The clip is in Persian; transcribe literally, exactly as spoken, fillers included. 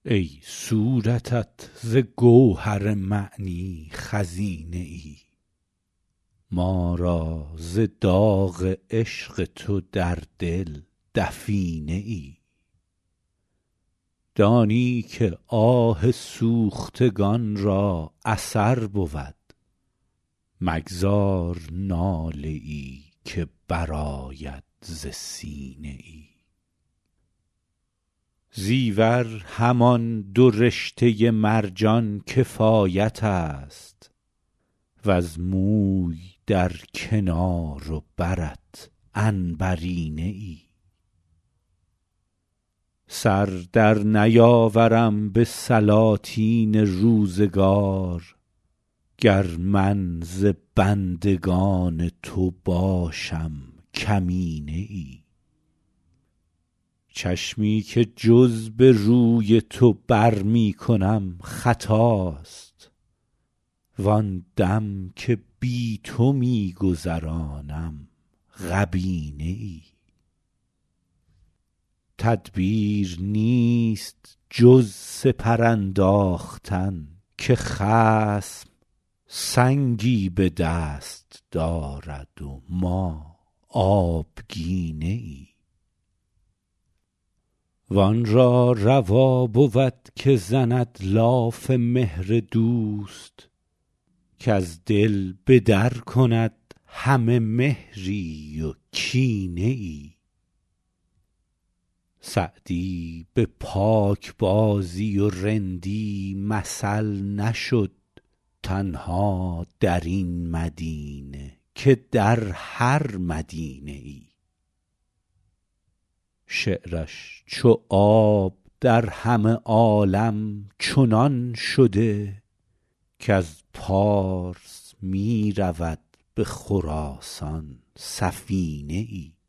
ای صورتت ز گوهر معنی خزینه ای، ما را ز داغ عشق تو در دل دفینه ای. دانی که آه سوختگان را اثر بود، مگذار ناله ای که برآید ز سینه ای. زیور همان دو رشته مرجان کفایت است، وز موی در کنار و برت عنبرینه ای. سر در نیاورم به سلاطین روزگار، گر من ز بندگان تو باشم کمینه ای. چشمی که جز به روی تو بر می کنم خطاست، وان دم که بی تو می گذرانم غبینه ای. تدبیر نیست جز سپر انداختن که خصم سنگی به دست دارد و ما آبگینه ای. وان را روا بود که زند لاف مهر دوست، کز دل به در کند همه مهری و کینه ای. سعدی به پاکبازی و رندی مثل نشد تنها در این مدینه که در هر مدینه ای. شعرش چو آب در همه عالم چنان شده، کز پارس می رود به خراسان سفینه ای.